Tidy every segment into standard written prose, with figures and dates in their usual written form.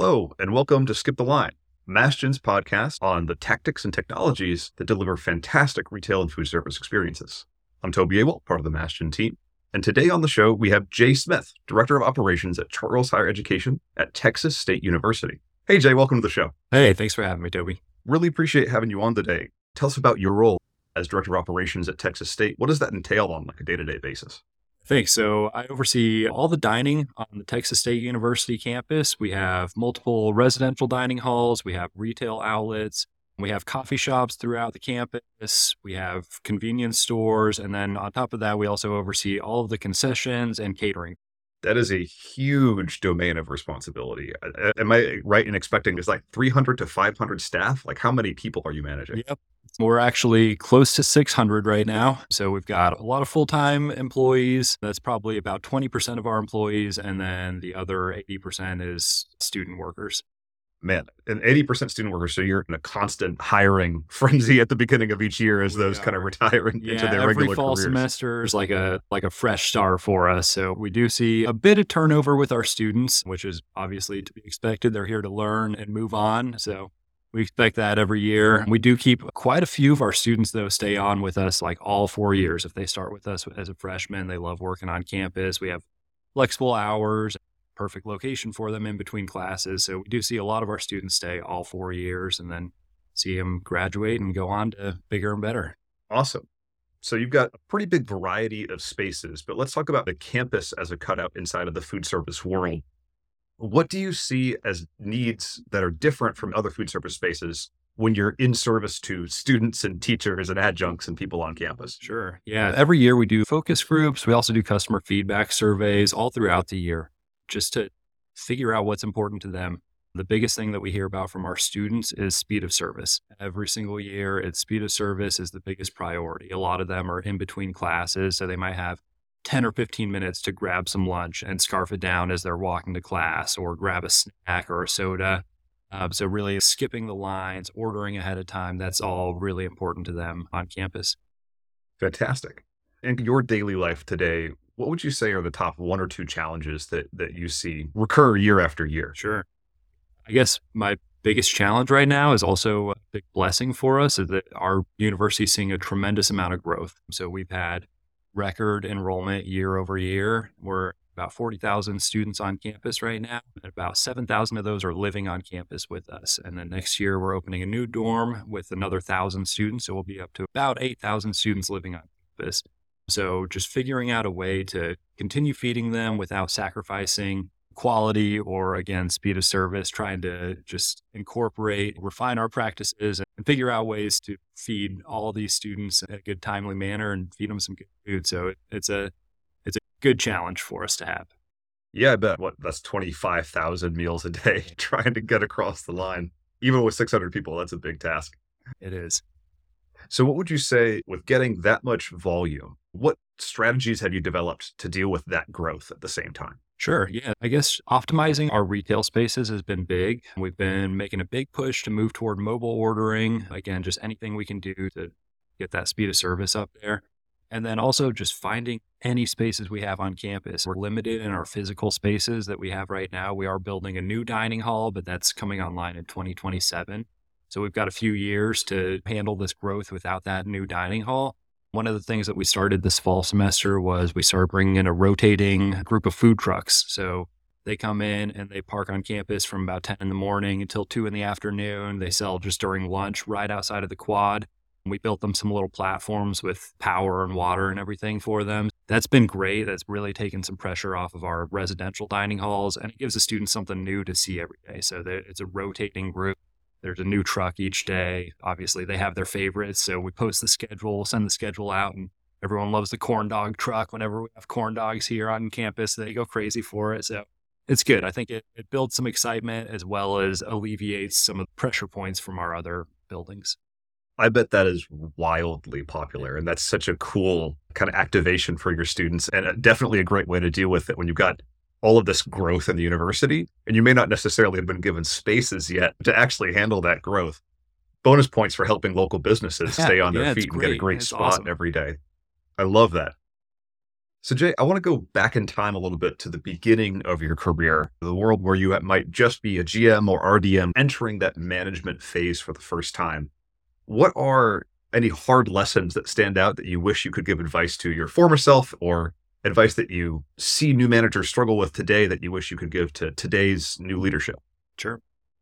Hello, and welcome to Skip the Line, Mashgin's podcast on the tactics and technologies that deliver fantastic retail and food service experiences. I'm Toby Abel, part of the Mashgin team, and today on the show we have Jay Smith, Director of Operations at Chartwell's Higher Education at Texas State University. Hey Jay, welcome to the show. Hey, thanks for having me, Toby. Really appreciate having you on today. Tell us about your role as Director of Operations at Texas State. What does that entail on like a day-to-day basis? Thanks. So I oversee all the dining on the Texas State University campus. We have multiple residential dining halls. We have retail outlets. We have coffee shops throughout the campus. We have convenience stores. And then on top of that, we also oversee all of the concessions and catering. That is a huge domain of responsibility. Am I right in expecting it's like 300 to 500 staff? Like how many people are you managing? Yep. We're actually close to 600 right now. So we've got a lot of full-time employees. That's probably about 20% of our employees. And then the other 80% is student workers. Man, and 80% student workers. So you're in a constant hiring frenzy at the beginning of each year as those kind of retiring into their regular careers. Every fall semester is like a fresh start for us. So we do see a bit of turnover with our students, which is obviously to be expected. They're here to learn and move on. So we expect that every year. We do keep quite a few of our students, though, stay on with us like all 4 years. If they start with us as a freshman, they love working on campus. We have flexible hours, perfect location for them in between classes. So we do see a lot of our students stay all 4 years and then see them graduate and go on to bigger and better. Awesome. So you've got a pretty big variety of spaces, but let's talk about the campus as a cutout inside of the food service world. What do you see as needs that are different from other food service spaces when you're in service to students and teachers and adjuncts and people on campus? Sure. Yeah. Every year we do focus groups. We also do customer feedback surveys all throughout the year just to figure out what's important to them. The biggest thing that we hear about from our students is speed of service. Every single year, it's speed of service is the biggest priority. A lot of them are in between classes, so they might have 10 or 15 minutes to grab some lunch and scarf it down as they're walking to class or grab a snack or a soda. So really skipping the lines, ordering ahead of time, that's all really important to them on campus. Fantastic. In your daily life today, what would you say are the top 1 or 2 challenges that you see recur year after year? Sure. I guess my biggest challenge right now is also a big blessing for us is that our university is seeing a tremendous amount of growth. So we've had record enrollment year over year. We're about 40,000 students on campus right now, and about 7,000 of those are living on campus with us. And then next year, we're opening a new dorm with another 1,000 students. So we'll be up to about 8,000 students living on campus. So just figuring out a way to continue feeding them without sacrificing quality or, again, speed of service, trying to just incorporate, refine our practices and figure out ways to feed all of these students in a good, timely manner and feed them some good food. So it's a good challenge for us to have. Yeah, I bet. That's 25,000 meals a day trying to get across the line. Even with 600 people, that's a big task. It is. So what would you say with getting that much volume? What strategies have you developed to deal with that growth at the same time? Sure. Yeah. I guess optimizing our retail spaces has been big. We've been making a big push to move toward mobile ordering. Again, just anything we can do to get that speed of service up there. And then also just finding any spaces we have on campus. We're limited in our physical spaces that we have right now. We are building a new dining hall, but that's coming online in 2027. So we've got a few years to handle this growth without that new dining hall. One of the things that we started this fall semester was we started bringing in a rotating group of food trucks. So they come in and they park on campus from about 10 in the morning until 2 in the afternoon. They sell just during lunch right outside of the quad. We built them some little platforms with power and water and everything for them. That's been great. That's really taken some pressure off of our residential dining halls, and it gives the students something new to see every day. So it's a rotating group. There's a new truck each day. Obviously, they have their favorites. So we post the schedule, send the schedule out, and everyone loves the corn dog truck. Whenever we have corn dogs here on campus, they go crazy for it. So it's good. I think it builds some excitement as well as alleviates some of the pressure points from our other buildings. I bet that is wildly popular. And that's such a cool kind of activation for your students and definitely a great way to deal with it when you've got all of this growth in the university, and you may not necessarily have been given spaces yet to actually handle that growth. Bonus points for helping local businesses stay on their feet and get a great spot every day. I love that. So, Jay, I want to go back in time a little bit to the beginning of your career, the world where you might just be a GM or RDM entering that management phase for the first time. What are any hard lessons that stand out that you wish you could give advice to your former self, or advice that you see new managers struggle with today that you wish you could give to today's new leadership? Sure.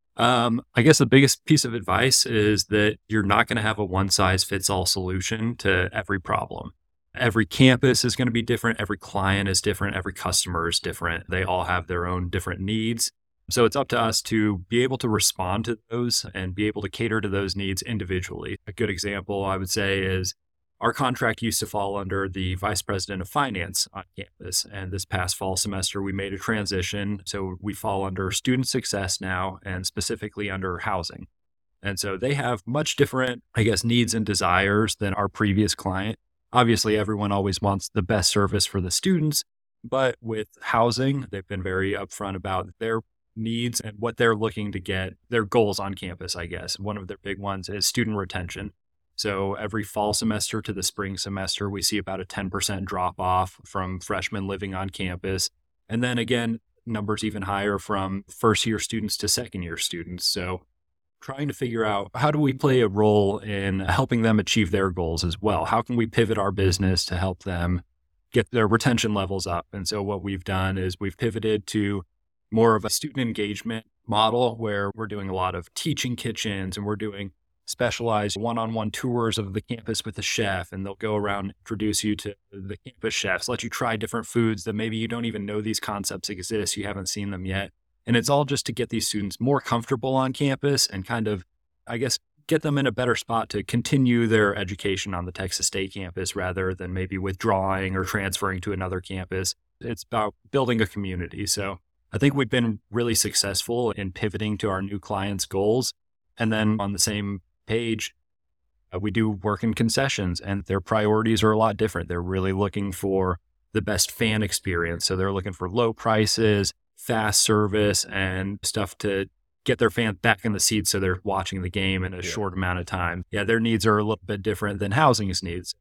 I guess the biggest piece of advice is that you're not going to have a one size fits all solution to every problem. Every campus is going to be different. Every client is different. Every customer is different. They all have their own different needs. So it's up to us to be able to respond to those and be able to cater to those needs individually. A good example, I would say, is our contract used to fall under the vice president of finance on campus. And this past fall semester, we made a transition. So we fall under student success now and specifically under housing. And so they have much different, I guess, needs and desires than our previous client. Obviously, everyone always wants the best service for the students, but with housing, they've been very upfront about their needs and what they're looking to get, their goals on campus, I guess. One of their big ones is student retention. So every fall semester to the spring semester, we see about a 10% drop off from freshmen living on campus. And then again, numbers even higher from first year students to second year students. So trying to figure out how do we play a role in helping them achieve their goals as well? How can we pivot our business to help them get their retention levels up? And so what we've done is we've pivoted to more of a student engagement model where we're doing a lot of teaching kitchens and we're doing specialized one-on-one tours of the campus with the chef, and they'll go around and introduce you to the campus chefs, let you try different foods that maybe you don't even know these concepts exist, you haven't seen them yet. And it's all just to get these students more comfortable on campus and kind of, I guess, get them in a better spot to continue their education on the Texas State campus rather than maybe withdrawing or transferring to another campus. It's about building a community. So I think we've been really successful in pivoting to our new clients' goals. And then on the same page, we do work in concessions and their priorities are a lot different. They're really looking for the best fan experience. So they're looking for low prices, fast service, and stuff to get their fans back in the seats so they're watching the game in a short amount of time. Yeah, their needs are a little bit different than housing's needs.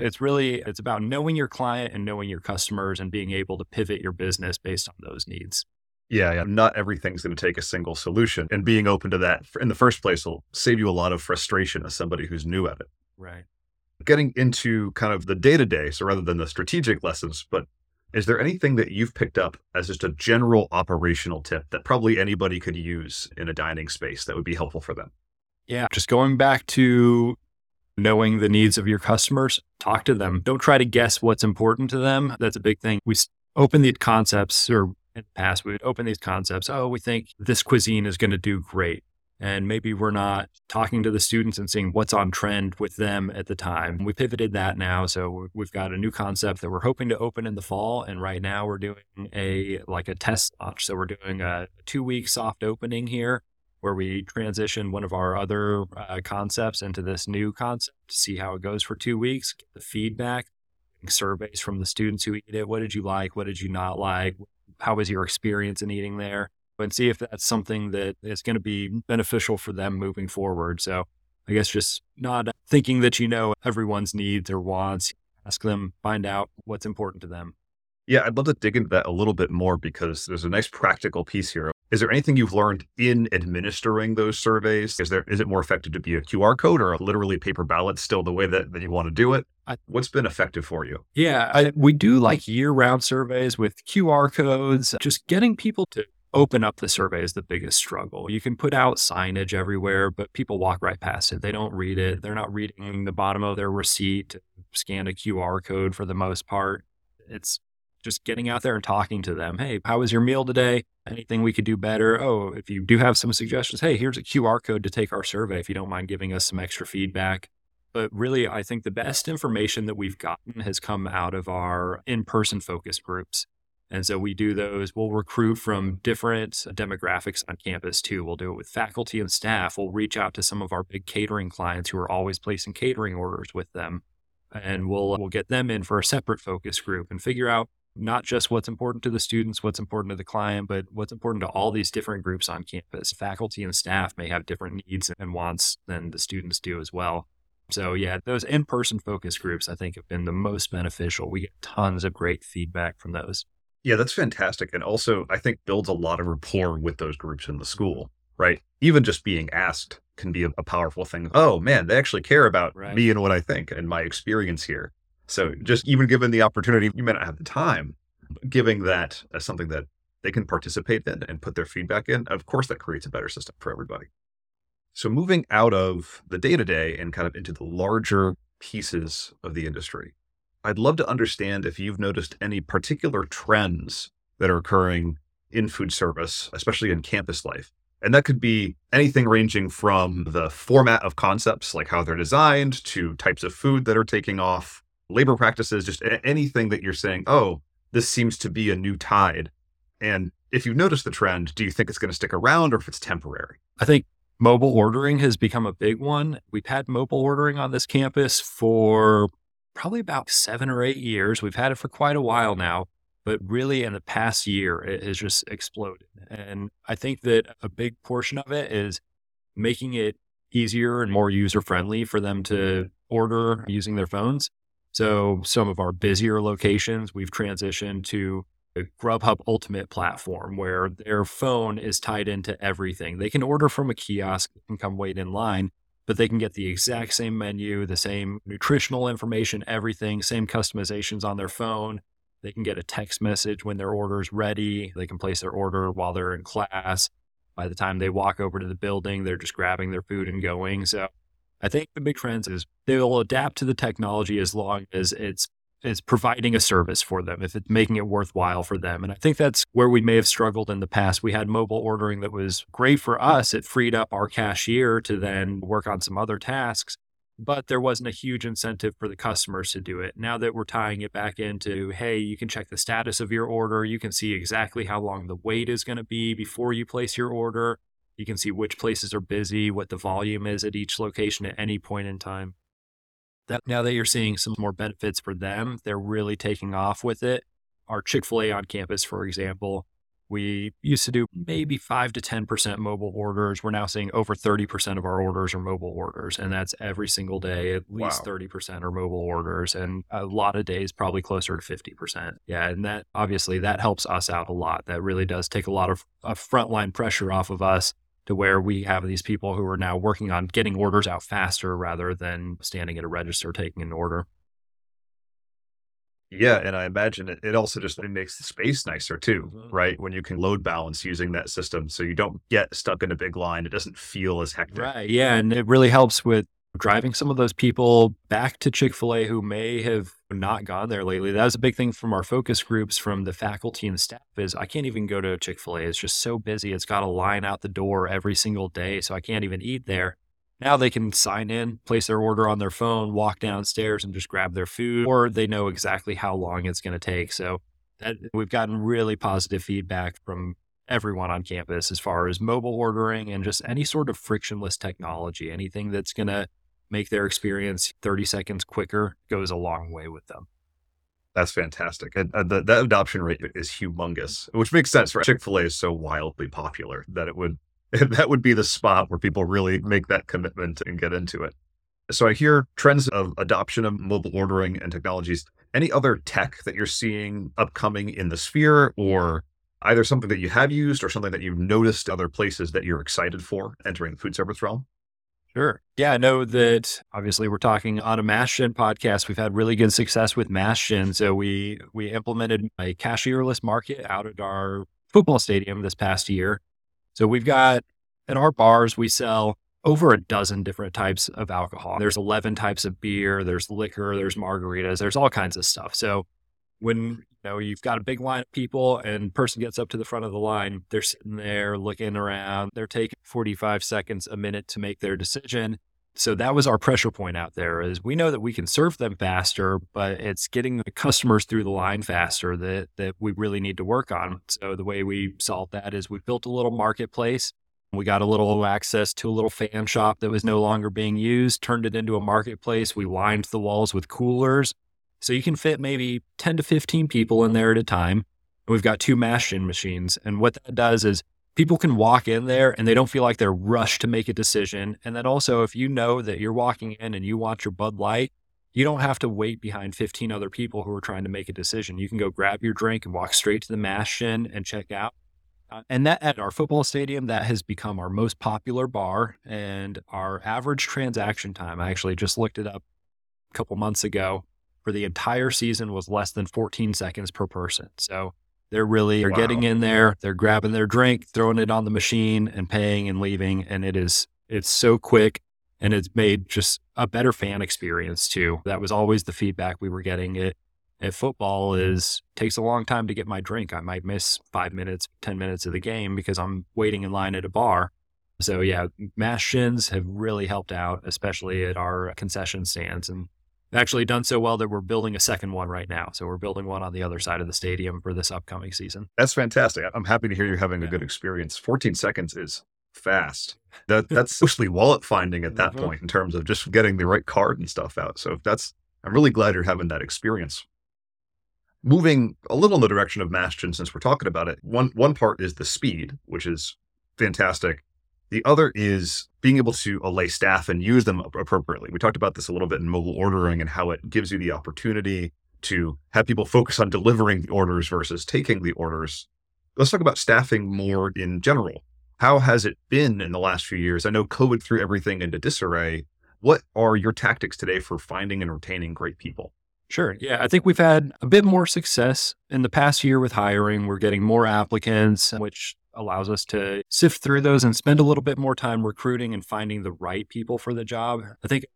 It's about knowing your client and knowing your customers and being able to pivot your business based on those needs. Yeah. Not everything's going to take a single solution. And being open to that in the first place will save you a lot of frustration as somebody who's new at it. Right. Getting into kind of the day-to-day, so rather than the strategic lessons, but is there anything that you've picked up as just a general operational tip that probably anybody could use in a dining space that would be helpful for them? Yeah. Just going back to knowing the needs of your customers, talk to them. Don't try to guess what's important to them. That's a big thing. We open these concepts, or in the past, we would open these concepts. Oh, we think this cuisine is going to do great. And maybe we're not talking to the students and seeing what's on trend with them at the time. We pivoted that now. So we've got a new concept that we're hoping to open in the fall. And right now we're doing a test launch. So we're doing a 2-week soft opening here where we transition one of our other concepts into this new concept to see how it goes for 2 weeks, get the feedback, surveys from the students who eat it. What did you like? What did you not like? How was your experience in eating there? And see if that's something that is going to be beneficial for them moving forward. So I guess just not thinking that you know everyone's needs or wants. Ask them, find out what's important to them. Yeah, I'd love to dig into that a little bit more because there's a nice practical piece here. Is there anything you've learned in administering those surveys? Is it more effective to be a QR code or literally paper ballot still the way that you want to do it? What's been effective for you? Yeah, we do like year-round surveys with QR codes. Just getting people to open up the survey is the biggest struggle. You can put out signage everywhere, but people walk right past it. They don't read it. They're not reading the bottom of their receipt to scan a QR code for the most part. It's just getting out there and talking to them. Hey, how was your meal today? Anything we could do better? Oh, if you do have some suggestions, hey, here's a QR code to take our survey if you don't mind giving us some extra feedback. But really, I think the best information that we've gotten has come out of our in-person focus groups. And so we do those. We'll recruit from different demographics on campus too. We'll do it with faculty and staff. We'll reach out to some of our big catering clients who are always placing catering orders with them. And we'll get them in for a separate focus group and figure out not just what's important to the students, what's important to the client, but what's important to all these different groups on campus. Faculty and staff may have different needs and wants than the students do as well. So yeah, those in-person focus groups, I think, have been the most beneficial. We get tons of great feedback from those. Yeah, that's fantastic. And also, I think builds a lot of rapport with those groups in the school, right? Even just being asked can be a powerful thing. Oh man, they actually care about Right. me and what I think and my experience here. So just even given the opportunity, you may not have the time, but giving that as something that they can participate in and put their feedback in, of course, that creates a better system for everybody. So moving out of the day to day and kind of into the larger pieces of the industry, I'd love to understand if you've noticed any particular trends that are occurring in food service, especially in campus life. And that could be anything ranging from the format of concepts, like how they're designed, to types of food that are taking off, labor practices, just anything that you're saying, oh, this seems to be a new tide. And if you've noticed the trend, do you think it's going to stick around or if it's temporary? I think mobile ordering has become a big one. We've had mobile ordering on this campus for probably about 7 or 8 years. We've had it for quite a while now, but really in the past year, it has just exploded. And I think that a big portion of it is making it easier and more user friendly for them to order using their phones. So some of our busier locations, we've transitioned to a Grubhub Ultimate platform where their phone is tied into everything. They can order from a kiosk and come wait in line, but they can get the exact same menu, the same nutritional information, everything, same customizations on their phone. They can get a text message when their order is ready. They can place their order while they're in class. By the time they walk over to the building, they're just grabbing their food and going. So I think the big trend is they will adapt to the technology as long as it's providing a service for them, if it's making it worthwhile for them. And I think that's where we may have struggled in the past. We had mobile ordering that was great for us. It freed up our cashier to then work on some other tasks, but there wasn't a huge incentive for the customers to do it. Now that we're tying it back into, hey, you can check the status of your order. You can see exactly how long the wait is going to be before you place your order. You can see which places are busy, what the volume is at each location at any point in time. That now that you're seeing some more benefits for them, they're really taking off with it. Our Chick-fil-A on campus, for example, we used to do maybe 5 to 10% mobile orders. We're now seeing over 30% of our orders are mobile orders, and that's every single day. At least Wow. 30% are mobile orders, and a lot of days probably closer to 50%. Yeah, and that obviously that helps us out a lot. That really does take a lot of frontline pressure off of us to where we have these people who are now working on getting orders out faster rather than standing at a register taking an order. Yeah, and I imagine it also just it makes the space nicer too, Mhm. right? When you can load balance using that system so you don't get stuck in a big line. It doesn't feel as hectic. Right. Yeah. And it really helps with driving some of those people back to Chick-fil-A who may have not gone there lately. That was a big thing from our focus groups from the faculty and staff is I can't even go to Chick-fil-A. It's just so busy. It's got a line out the door every single day. So I can't even eat there. Now they can sign in, place their order on their phone, walk downstairs and just grab their food, or they know exactly how long it's going to take. So that we've gotten really positive feedback from everyone on campus as far as mobile ordering and just any sort of frictionless technology, anything that's going to make their experience 30 seconds quicker goes a long way with them. That's fantastic. And that adoption rate is humongous, which makes sense, right? Chick-fil-A is so wildly popular that it would that would be the spot where people really make that commitment and get into it. So I hear trends of adoption of mobile ordering and technologies. Any other tech that you're seeing upcoming in the sphere, or either something that you have used or something that you've noticed other places that you're excited for entering the food service realm? Sure. Yeah, I know that obviously we're talking on a MassGen podcast. We've had really good success with MassGen. So we implemented a cashierless market out at our football stadium this past year. So we've got at our bars, we sell over a dozen different types of alcohol. There's 11 types of beer, there's liquor, there's margaritas, there's all kinds of stuff. So when you've got a big line of people and person gets up to the front of the line, they're sitting there looking around, they're taking 45 seconds, a minute to make their decision. So that was our pressure point out there is we know that we can serve them faster, but it's getting the customers through the line faster that we really need to work on. So the way we solved that is we built a little marketplace. We got a little access to a little fan shop that was no longer being used, turned it into a marketplace. We lined the walls with coolers. So you can fit maybe 10 to 15 people in there at a time. And we've got 2 MassGen machines. And what that does is people can walk in there and they don't feel like they're rushed to make a decision. And then also, if you know that you're walking in and you want your Bud Light, you don't have to wait behind 15 other people who are trying to make a decision. You can go grab your drink and walk straight to the Mashgin and check out. And that at our football stadium, that has become our most popular bar. And our average transaction time, I actually just looked it up a couple months ago, for the entire season was less than 14 seconds per person. So they're getting in there, they're grabbing their drink, throwing it on the machine and paying and leaving. And it's so quick, and it's made just a better fan experience too. That was always the feedback we were getting. At football takes a long time to get my drink. I might miss 5 minutes, 10 minutes of the game because I'm waiting in line at a bar. So yeah, Mashgins have really helped out, especially at our concession stands, and actually done so well that we're building a second one right now. So we're building one on the other side of the stadium for this upcoming season. That's fantastic. I'm happy to hear you're having a good experience. 14 seconds is fast. That's mostly wallet finding at that point in terms of just getting the right card and stuff out. So I'm really glad you're having that experience. Moving a little in the direction of Mashgin, since we're talking about it, one part is the speed, which is fantastic. The other is being able to allay staff and use them appropriately. We talked about this a little bit in mobile ordering and how it gives you the opportunity to have people focus on delivering the orders versus taking the orders. Let's talk about staffing more in general. How has it been in the last few years? I know COVID threw everything into disarray. What are your tactics today for finding and retaining great people? Sure. Yeah, I think we've had a bit more success in the past year with hiring. We're getting more applicants, which allows us to sift through those and spend a little bit more time recruiting and finding the right people for the job. I think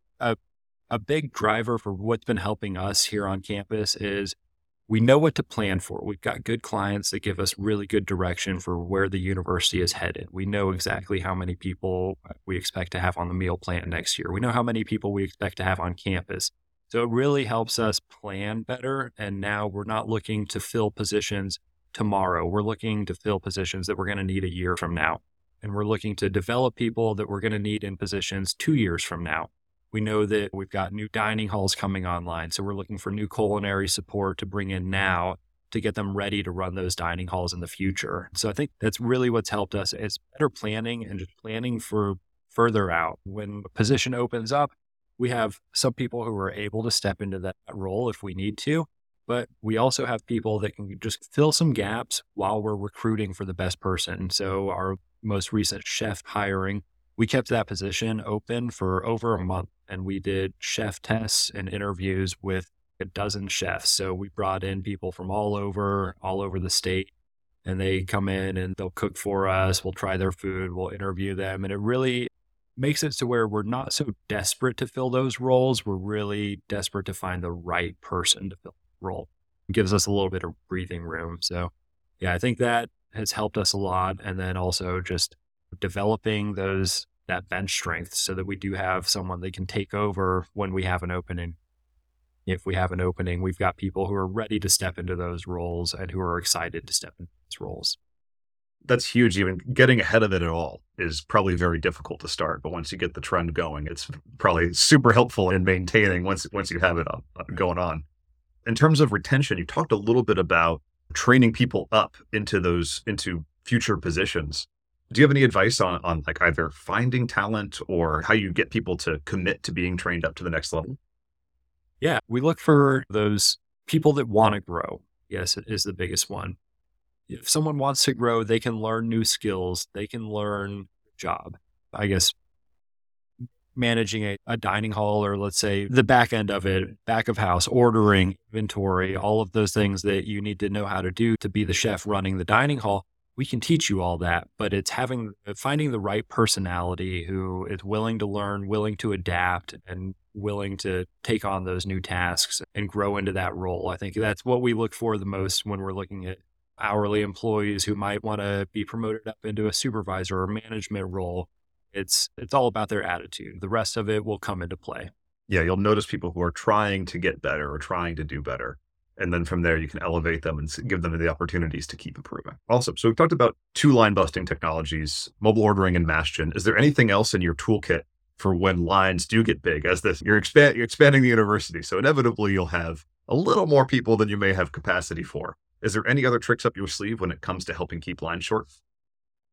a big driver for what's been helping us here on campus is we know what to plan for. We've got good clients that give us really good direction for where the university is headed. We know exactly how many people we expect to have on the meal plan next year. We know how many people we expect to have on campus. So it really helps us plan better. And now we're not looking to fill positions tomorrow. We're looking to fill positions that we're going to need a year from now. And we're looking to develop people that we're going to need in positions 2 years from now. We know that we've got new dining halls coming online. So we're looking for new culinary support to bring in now to get them ready to run those dining halls in the future. So I think that's really what's helped us. It's better planning and just planning for further out. When a position opens up, we have some people who are able to step into that role if we need to. But we also have people that can just fill some gaps while we're recruiting for the best person. So our most recent chef hiring, we kept that position open for over a month, and we did chef tests and interviews with a dozen chefs. So we brought in people from all over the state, and they come in and they'll cook for us. We'll try their food. We'll interview them. And it really makes it to where we're not so desperate to fill those roles. We're really desperate to find the right person to fill role. It gives us a little bit of breathing room. So yeah, I think that has helped us a lot. And then also just developing that bench strength so that we do have someone that can take over when we have an opening. If we have an opening, we've got people who are ready to step into those roles and who are excited to step into those roles. That's huge. Even getting ahead of it at all is probably very difficult to start. But once you get the trend going, it's probably super helpful in maintaining once you have it going on. In terms of retention, you talked a little bit about training people up into future positions. Do you have any advice on like either finding talent or how you get people to commit to being trained up to the next level? Yeah, we look for those people that want to grow. Yes, it is the biggest one. If someone wants to grow, they can learn new skills. They can learn job. I guess managing a dining hall, or let's say the back end of it, back of house, ordering, inventory, all of those things that you need to know how to do to be the chef running the dining hall. We can teach you all that, but it's finding the right personality who is willing to learn, willing to adapt, and willing to take on those new tasks and grow into that role. I think that's what we look for the most when we're looking at hourly employees who might want to be promoted up into a supervisor or management role. It's all about their attitude. The rest of it will come into play. Yeah, you'll notice people who are trying to get better or trying to do better. And then from there, you can elevate them and give them the opportunities to keep improving. Awesome. So we've talked about 2 line busting technologies, mobile ordering and Mashgin. Is there anything else in your toolkit for when lines do get big? You're expanding the university, so inevitably you'll have a little more people than you may have capacity for. Is there any other tricks up your sleeve when it comes to helping keep lines short?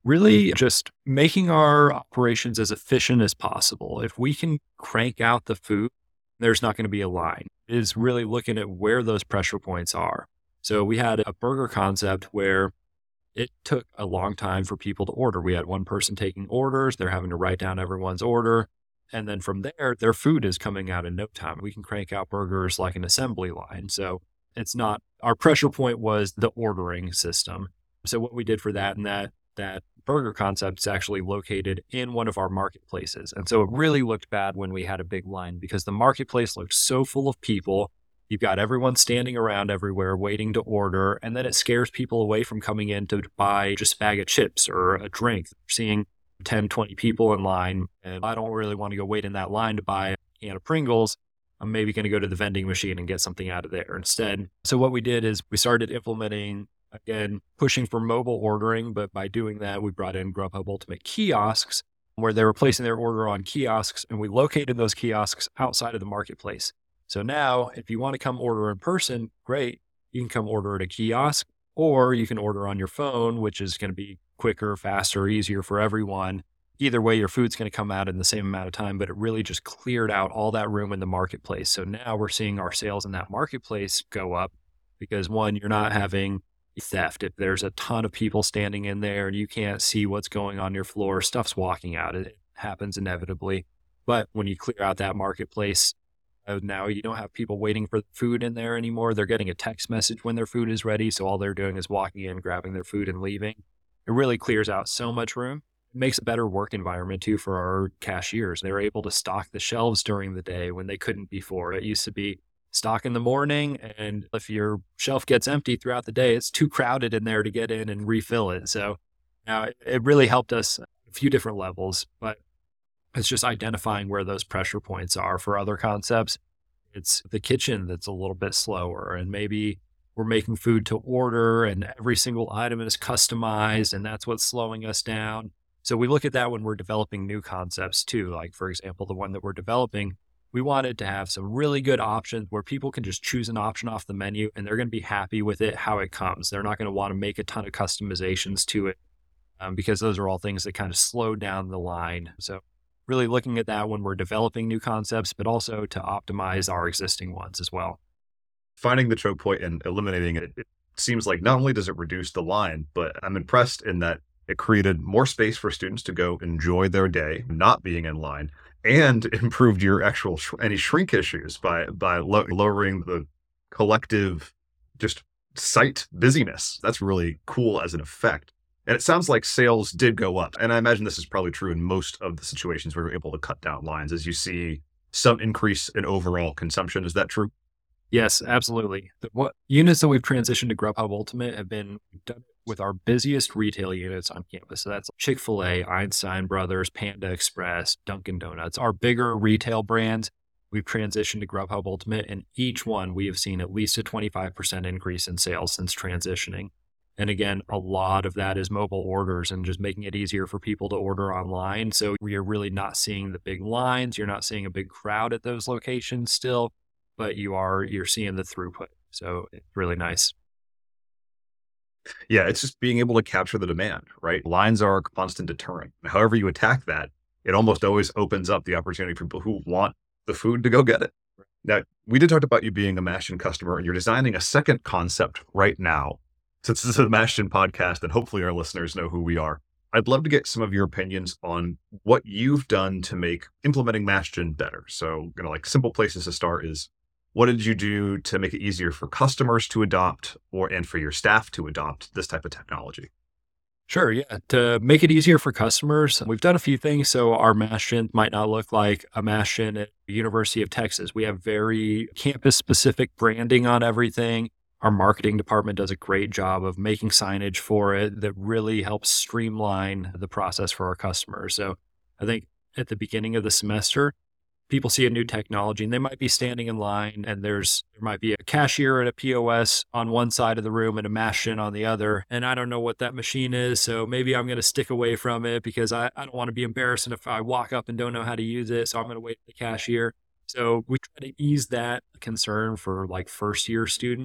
Really just making our operations as efficient as possible. If we can crank out the food, there's not going to be a line. Is really looking at where those pressure points are. So we had a burger concept where it took a long time for people to order. We had one person taking orders. They're having to write down everyone's order. And then from there, their food is coming out in no time. We can crank out burgers like an assembly line. So it's not, our pressure point was the ordering system. So what we did for that, and that burger concept is actually located in one of our marketplaces. And so it really looked bad when we had a big line because the marketplace looked so full of people. You've got everyone standing around everywhere waiting to order. And then it scares people away from coming in to buy just a bag of chips or a drink. Seeing 10, 20 people in line. And I don't really want to go wait in that line to buy a can of Pringles. I'm maybe going to go to the vending machine and get something out of there instead. So what we did is we started implementing, again, pushing for mobile ordering. But by doing that, we brought in Grubhub Ultimate kiosks where they were placing their order on kiosks. And we located those kiosks outside of the marketplace. So now if you want to come order in person, great. You can come order at a kiosk, or you can order on your phone, which is going to be quicker, faster, easier for everyone. Either way, your food's going to come out in the same amount of time, but it really just cleared out all that room in the marketplace. So now we're seeing our sales in that marketplace go up because one, you're not having theft. If there's a ton of people standing in there and you can't see what's going on your floor, stuff's walking out. It happens inevitably. But when you clear out that marketplace, now you don't have people waiting for food in there anymore. They're getting a text message when their food is ready. So all they're doing is walking in, grabbing their food and leaving. It really clears out so much room. It makes a better work environment too for our cashiers. They're able to stock the shelves during the day when they couldn't before. It used to be stock in the morning. And if your shelf gets empty throughout the day, it's too crowded in there to get in and refill it. So now it really helped us at a few different levels, but it's just identifying where those pressure points are. For other concepts, it's the kitchen that's a little bit slower, and maybe we're making food to order and every single item is customized, and that's what's slowing us down. So we look at that when we're developing new concepts too. Like, for example, the one that we're developing, we wanted to have some really good options where people can just choose an option off the menu and they're going to be happy with it, how it comes. They're not going to want to make a ton of customizations to it because those are all things that kind of slow down the line. So really looking at that when we're developing new concepts, but also to optimize our existing ones as well. Finding the choke point and eliminating it, it seems like not only does it reduce the line, but I'm impressed in that it created more space for students to go enjoy their day, not being in line, and improved your actual any shrink issues by lowering the collective just site busyness. That's really cool as an effect. And it sounds like sales did go up. And I imagine this is probably true in most of the situations where you're able to cut down lines as you see some increase in overall consumption. Is that true? Yes, absolutely. What units that we've transitioned to Grubhub Ultimate have been done with our busiest retail units on campus. So that's Chick-fil-A, Einstein Brothers, Panda Express, Dunkin' Donuts, our bigger retail brands. We've transitioned to Grubhub Ultimate, and each one we have seen at least a 25% increase in sales since transitioning. And again, a lot of that is mobile orders and just making it easier for people to order online. So you're really not seeing the big lines. You're not seeing a big crowd at those locations still, but you're seeing the throughput. So it's really nice. Yeah, it's just being able to capture the demand, right? Lines are a constant deterrent. However you attack that, it almost always opens up the opportunity for people who want the food to go get it. Now, we did talk about you being a Mashgin customer, and you're designing a second concept right now. Since this is a Mashgin podcast, and hopefully our listeners know who we are, I'd love to get some of your opinions on what you've done to make implementing Mashgin better. So, like simple places to start is, what did you do to make it easier for customers to adopt and for your staff to adopt this type of technology? Sure. Yeah. To make it easier for customers, we've done a few things. So our Mashgin might not look like a Mashgin at the University of Texas. We have very campus specific branding on everything. Our marketing department does a great job of making signage for it that really helps streamline the process for our customers. So I think at the beginning of the semester, people see a new technology and they might be standing in line and there might be a cashier at a POS on one side of the room and a Mashgin on the other. And I don't know what that machine is. So maybe I'm going to stick away from it because I don't want to be embarrassed if I walk up and don't know how to use it. So I'm going to wait for the cashier. So we try to ease that concern for like first year students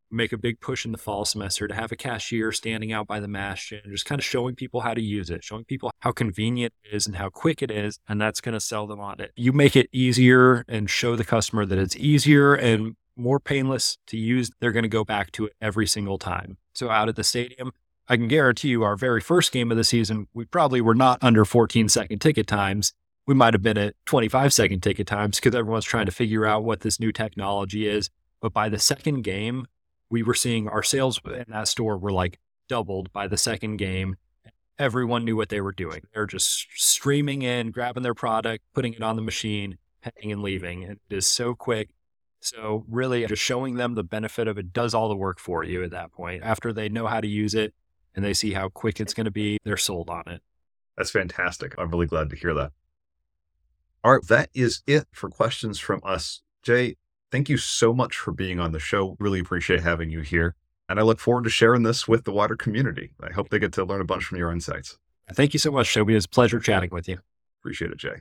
make a big push in the fall semester to have a cashier standing out by the Mashgin, just kind of showing people how to use it, showing people how convenient it is and how quick it is. And that's going to sell them on it. You make it easier and show the customer that it's easier and more painless to use. They're going to go back to it every single time. So out at the stadium, I can guarantee you our very first game of the season, we probably were not under 14-second ticket times. We might have been at 25-second ticket times because everyone's trying to figure out what this new technology is. But by the second game, we were seeing our sales in that store were like doubled by the second game. Everyone knew what they were doing. They're just streaming in, grabbing their product, putting it on the machine, paying and leaving. And it is so quick. So really just showing them the benefit of it does all the work for you at that point. After they know how to use it and they see how quick it's going to be, they're sold on it. That's fantastic. I'm really glad to hear that. All right, that is it for questions from us. Jay, thank you so much for being on the show. Really appreciate having you here. And I look forward to sharing this with the wider community. I hope they get to learn a bunch from your insights. Thank you so much, Toby. It was a pleasure chatting with you. Appreciate it, Jay.